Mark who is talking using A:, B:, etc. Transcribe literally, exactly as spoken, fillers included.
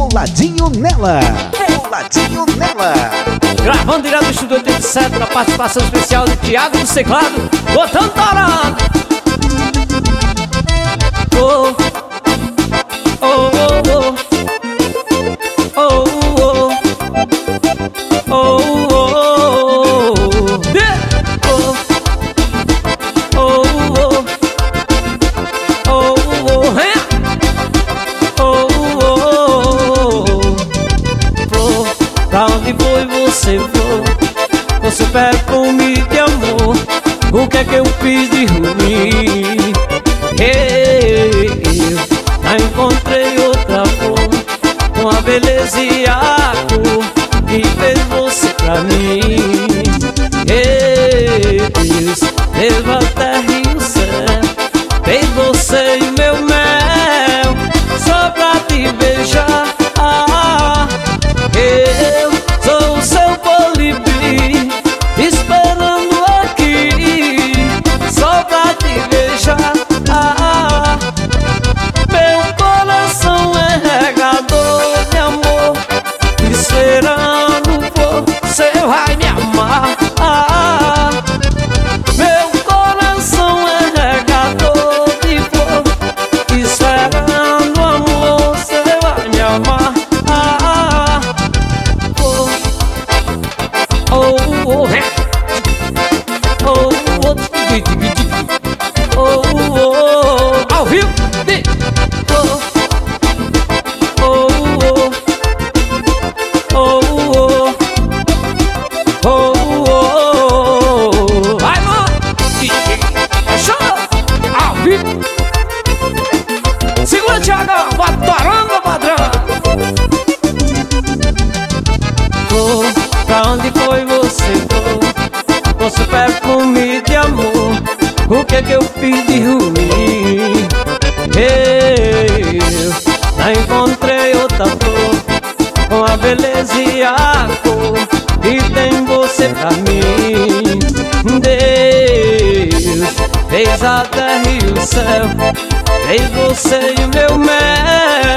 A: Coladinho Nela, Coladinho Nela.
B: Gravando direto do Estúdio oitenta e sete, na participação especial de Thiago do Teclado, botando tarado. Oh, oh, oh, oh, oh, oh, oh, oh, oh, pra onde foi você for? Você perfume de amor, o que é que eu fiz de ruim? Eu já encontrei outra flor, com a beleza e a cor que fez você pra mim. Deus, Deus a terra e o céu, fez você e meu mel, só pra te beijar. Eu sou o seu colibri, esperando aqui, só pra te beijar. Ah, meu coração é regador de amor, esperando você vai me amar. Ah, meu coração é regador de flor, esperando amor, você vai me amar. Oh, oh, oh, oh, oh, oh, ao vivo, oh, oh, oh, oh, oh, oh, vai, mano, show, ao vivo, segura, Thiago, bataranga, padrão. Oh, pra onde foi você for? Você perfume de amor, o que é que eu fiz de ruim? Eu já encontrei outra flor, com a beleza e a cor que tem você pra mim. Deus fez a terra e o céu, fez você e o meu mel,